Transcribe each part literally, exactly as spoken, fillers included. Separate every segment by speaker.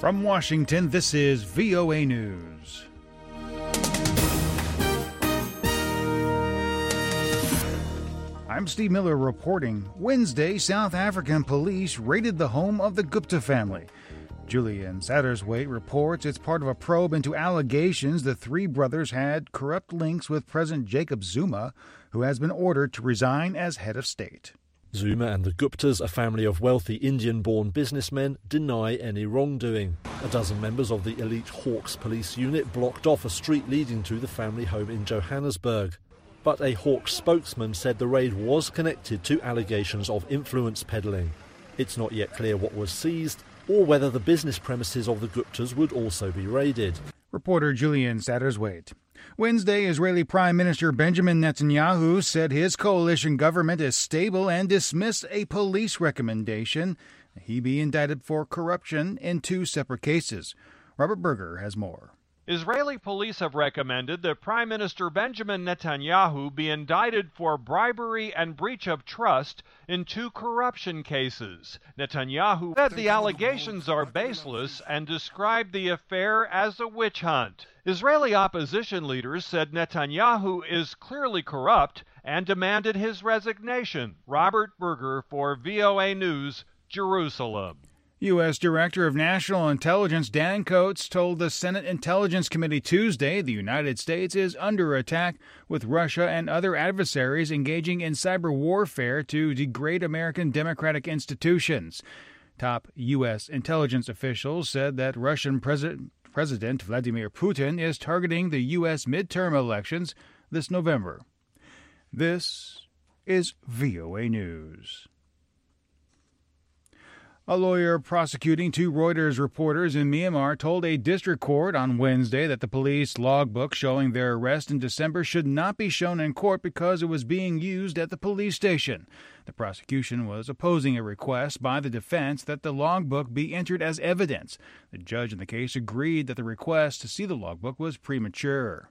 Speaker 1: From Washington, this is V O A News. I'm Steve Miller reporting. Wednesday, South African police raided the home of the Gupta family. Julian Satterswaite reports it's part of a probe into allegations the three brothers had corrupt links with President Jacob Zuma, who has been ordered to resign as head of state.
Speaker 2: Zuma and the Guptas, a family of wealthy Indian-born businessmen, deny any wrongdoing. A dozen members of the elite Hawks police unit blocked off a street leading to the family home in Johannesburg. But a Hawks spokesman said the raid was connected to allegations of influence peddling. It's not yet clear what was seized or whether the business premises of the Guptas would also be raided.
Speaker 1: Reporter Julian Satterswaite. Wednesday, Israeli Prime Minister Benjamin Netanyahu said his coalition government is stable and dismissed a police recommendation he be indicted for corruption in two separate cases. Robert Berger has more.
Speaker 3: Israeli police have recommended that Prime Minister Benjamin Netanyahu be indicted for bribery and breach of trust in two corruption cases. Netanyahu said the allegations are baseless and described the affair as a witch hunt. Israeli opposition leaders said Netanyahu is clearly corrupt and demanded his resignation. Robert Berger for V O A News, Jerusalem.
Speaker 1: U S. Director of National Intelligence Dan Coats told the Senate Intelligence Committee Tuesday the United States is under attack, with Russia and other adversaries engaging in cyber warfare to degrade American democratic institutions. Top U S intelligence officials said that Russian President, President Vladimir Putin is targeting the U S midterm elections this November. This is V O A News. A lawyer prosecuting two Reuters reporters in Myanmar told a district court on Wednesday that the police logbook showing their arrest in December should not be shown in court because it was being used at the police station. The prosecution was opposing a request by the defense that the logbook be entered as evidence. The judge in the case agreed that the request to see the logbook was premature.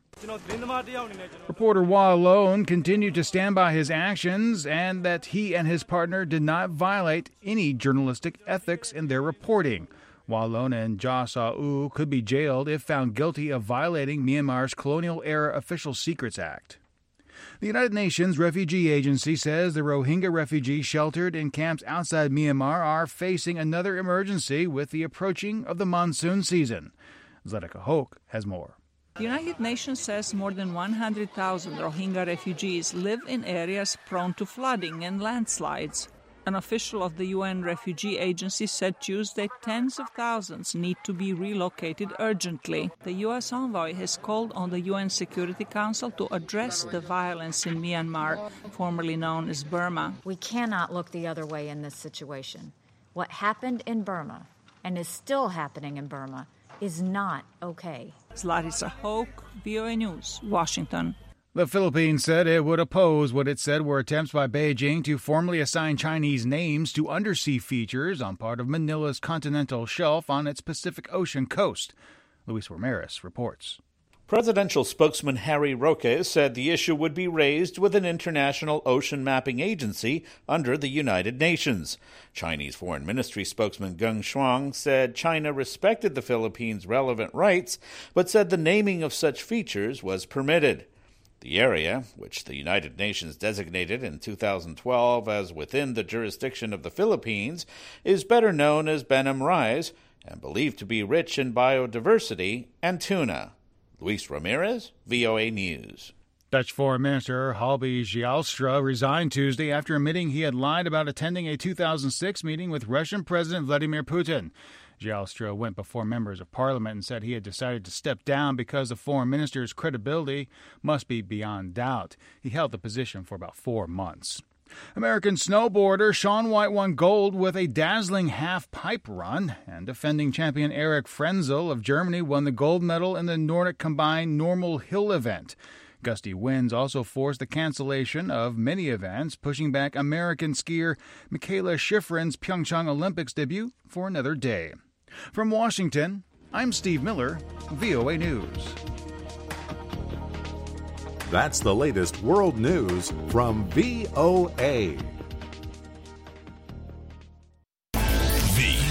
Speaker 1: Reporter Wa Lone continued to stand by his actions and that he and his partner did not violate any journalistic ethics in their reporting. Wa Lone and Ja Sa-u could be jailed if found guilty of violating Myanmar's Colonial-Era Official Secrets Act. The United Nations Refugee Agency says the Rohingya refugees sheltered in camps outside Myanmar are facing another emergency with the approaching of the monsoon season. Zlatica Hoke has more.
Speaker 4: The United Nations says more than one hundred thousand Rohingya refugees live in areas prone to flooding and landslides. An official of the U N Refugee Agency said Tuesday tens of thousands need to be relocated urgently. The U S envoy has called on the U N Security Council to address the violence in Myanmar, formerly known as Burma.
Speaker 5: We cannot look the other way in this situation. What happened in Burma, and is still happening in Burma, is not okay.
Speaker 4: Zlatica Hoke, V O A News, Washington.
Speaker 1: The Philippines said it would oppose what it said were attempts by Beijing to formally assign Chinese names to undersea features on part of Manila's continental shelf on its Pacific Ocean coast. Luis Ramirez reports.
Speaker 6: Presidential spokesman Harry Roque said the issue would be raised with an international ocean mapping agency under the United Nations. Chinese Foreign Ministry spokesman Geng Shuang said China respected the Philippines' relevant rights, but said the naming of such features was permitted. The area, which the United Nations designated in two thousand twelve as within the jurisdiction of the Philippines, is better known as Benham Rise and believed to be rich in biodiversity and tuna. Luis Ramirez, V O A News.
Speaker 1: Dutch Foreign Minister Halbe Zijlstra resigned Tuesday after admitting he had lied about attending a two thousand six meeting with Russian President Vladimir Putin. Zijlstra went before members of parliament and said he had decided to step down because the foreign minister's credibility must be beyond doubt. He held the position for about four months. American snowboarder Shaun White won gold with a dazzling half-pipe run, and defending champion Eric Frenzel of Germany won the gold medal in the Nordic combined normal hill event. Gusty winds also forced the cancellation of many events, pushing back American skier Mikaela Shiffrin's Pyeongchang Olympics debut for another day. From Washington, I'm Steve Miller, V O A News.
Speaker 7: That's the latest world news from V O A.